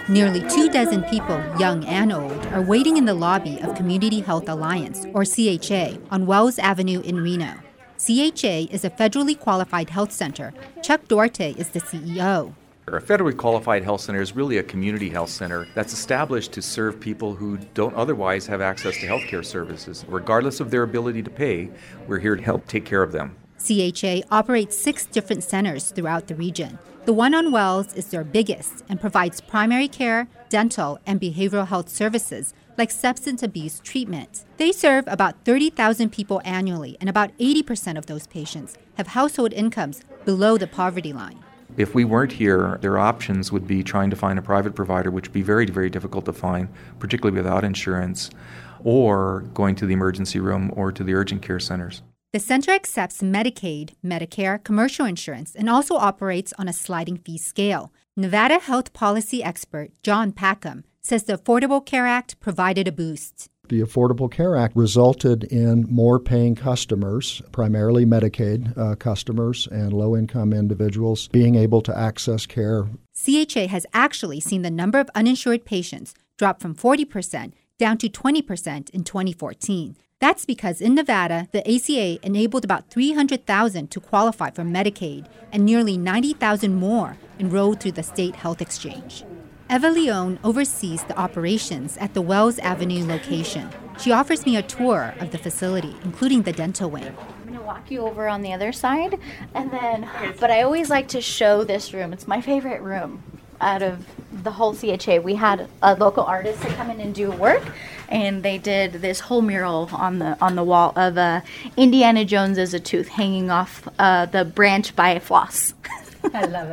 Nearly 24 people, young and old, are waiting in the lobby of Community Health Alliance, or CHA, on Wells Avenue in Reno. CHA is a federally qualified health center. Chuck Duarte is the CEO. A federally qualified health center is really a community health center that's established to serve people who don't otherwise have access to health care services. Regardless of their ability to pay, we're here to help take care of them. CHA operates 6 different centers throughout the region. The one on Wells is their biggest and provides primary care, dental, and behavioral health services like substance abuse treatment. They serve about 30,000 people annually, and about 80% of those patients have household incomes below the poverty line. If we weren't here, their options would be trying to find a private provider, which would be very, very difficult to find, particularly without insurance, or going to the emergency room or to the urgent care centers. The center accepts Medicaid, Medicare, commercial insurance, and also operates on a sliding fee scale. Nevada health policy expert John Packham says the Affordable Care Act provided a boost. The Affordable Care Act resulted in more paying customers, primarily Medicaid customers and low-income individuals, being able to access care. CHA has actually seen the number of uninsured patients drop from 40% down to 20% in 2014. That's because in Nevada, the ACA enabled about 300,000 to qualify for Medicaid, and nearly 90,000 more enrolled through the state health exchange. Eva Leone oversees the operations at the Wells Avenue location. She offers me a tour of the facility, including the dental wing. I'm going to walk you over on the other side, but I always like to show this room. It's my favorite room out of the whole CHA. We had a local artist to come in and do work, and they did this whole mural on the wall of Indiana Jones as a tooth hanging off the branch by a floss. I love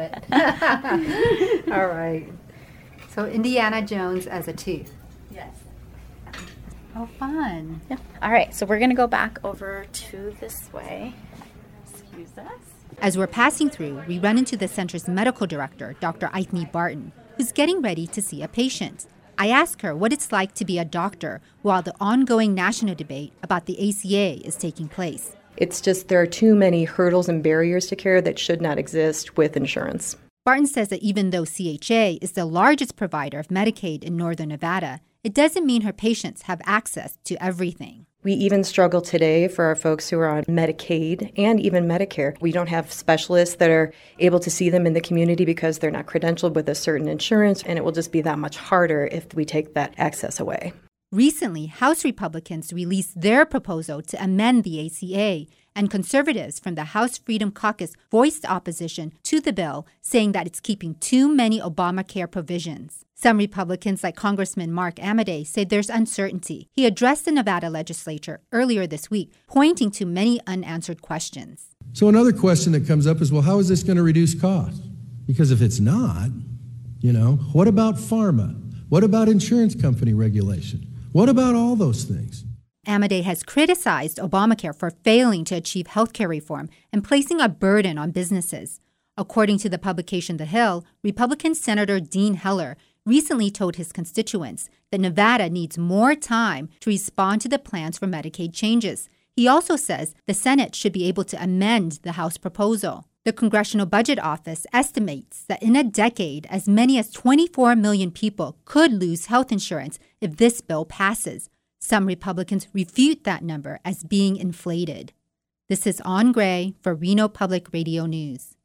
it. All right. So Indiana Jones as a tooth. Yes. Oh, fun. Yeah. All right, so we're going to go back over to this way. Excuse us. As we're passing through, we run into the center's medical director, Dr. Aithne Barton, who's getting ready to see a patient. I ask her what it's like to be a doctor while the ongoing national debate about the ACA is taking place. It's just there are too many hurdles and barriers to care that should not exist with insurance. Barton says that even though CHA is the largest provider of Medicaid in northern Nevada, it doesn't mean her patients have access to everything. We even struggle today for our folks who are on Medicaid and even Medicare. We don't have specialists that are able to see them in the community because they're not credentialed with a certain insurance, and it will just be that much harder if we take that access away. Recently, House Republicans released their proposal to amend the ACA, and conservatives from the House Freedom Caucus voiced opposition to the bill, saying that it's keeping too many Obamacare provisions. Some Republicans, like Congressman Mark Amodei, say there's uncertainty. He addressed the Nevada legislature earlier this week, pointing to many unanswered questions. So another question that comes up is, well, how is this going to reduce costs? Because if it's not, what about pharma? What about insurance company regulation? What about all those things? Amodei has criticized Obamacare for failing to achieve health care reform and placing a burden on businesses. According to the publication The Hill, Republican Senator Dean Heller recently told his constituents that Nevada needs more time to respond to the plans for Medicaid changes. He also says the Senate should be able to amend the House proposal. The Congressional Budget Office estimates that in a decade, as many as 24 million people could lose health insurance if this bill passes. Some Republicans refute that number as being inflated. This is An Gray for Reno Public Radio News.